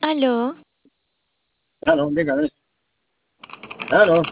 Aló, Claro, dígame. Claro,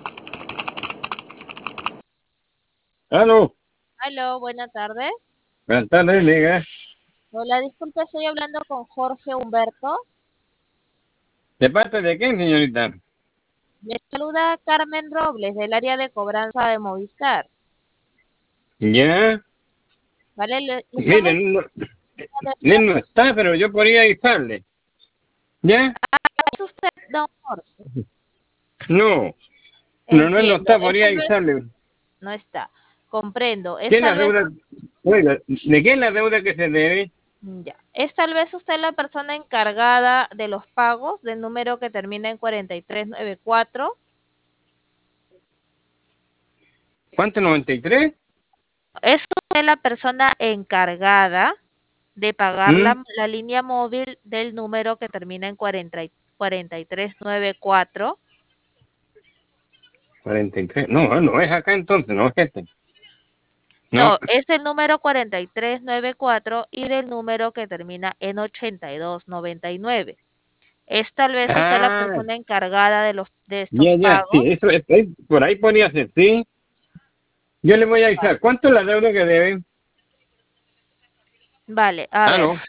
claro. Aló, buenas tardes. Buenas tardes, diga. Hola, disculpe, estoy hablando con Jorge Humberto. ¿De parte de quién, señorita? Le saluda Carmen Robles del área de cobranza de Movistar. Ya. ¿Vale? Le estamos Miren, no, él no llamando está, pero yo podría avisarle. ¿Ya? es usted, don Jorge. No. No, él no Entiendo, está, es podría tal vez avisarle. no está. Comprendo. Es ¿Quién la tal vez deuda? Oiga, ¿de quién la deuda que se debe? ya. Es tal vez usted la persona encargada de los pagos del número que termina en 4394. ¿Cuánto? ¿93? Es usted la persona encargada de pagar ¿Mm? la línea móvil del número que termina en 4394. 43. No, no es acá entonces, no es este. No. No, es el número 4394 y del número que termina en 8299. Es tal vez usted la Ah, persona encargada de estos ya, ya. pagos. Sí, eso por ahí podría ser, sí. Yo le voy a avisar. ¿Cuánto es la deuda que deben? Vale, a Ah, ver, no.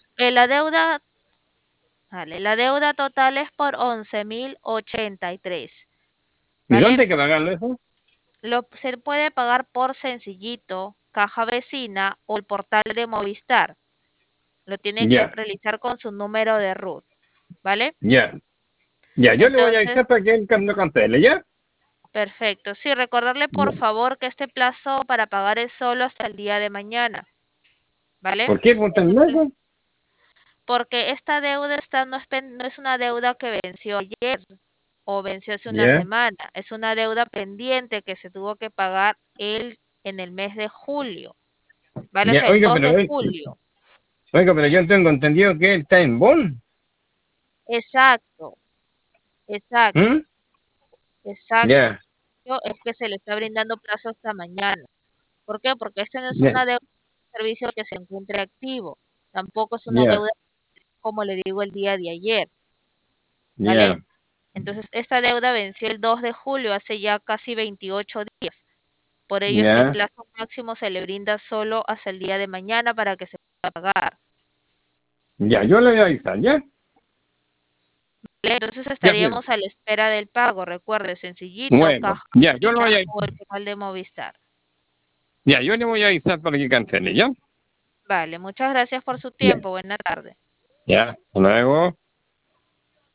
la deuda total es por 11.083. ¿Y ¿Vale? dónde hay que pagarlo eso? Se puede pagar por Sencillito, Caja Vecina o el portal de Movistar. Lo tiene que Ya, realizar con su número de RUT, ¿vale? ya. Ya, yo le voy a Entonces, avisar para que él no cancele, ¿ya? perfecto. Sí, recordarle por Ya. favor que este plazo para pagar es solo hasta el día de mañana, ¿vale? ¿Por qué por tan Entonces, largo? porque esta deuda no es una deuda que venció ayer o venció hace una Ya, semana, es una deuda pendiente que se tuvo que pagar en el mes de julio, ¿vale? O ya, sea, el 2 de julio. oiga, pero yo tengo entendido que él está en Bonn. Exacto, exacto, ¿Mm? exacto. Ya, Es que se le está brindando plazo hasta mañana. ¿Por qué? Porque este no es ya, una deuda de servicio que se encuentre activo. Tampoco es una ya, deuda, como le digo, el día de ayer, ¿vale? ya, Entonces, esta deuda venció el 2 de julio, hace ya casi 28 días. Por ello, este ya, plazo máximo se le brinda solo hasta el día de mañana para que se pueda pagar. ya, yo le voy a avisar, ¿ya? ¿Vale? Entonces, Ya, pues. estaríamos a la espera del pago. Recuerde, Sencillito, Bueno, Caja ya, yo lo Fina voy a, o el portal de Movistar. ya, yo le voy a avisar para que cancele, ¿ya? Vale, muchas gracias por su Ya, tiempo. Buena tarde. ya, hasta luego.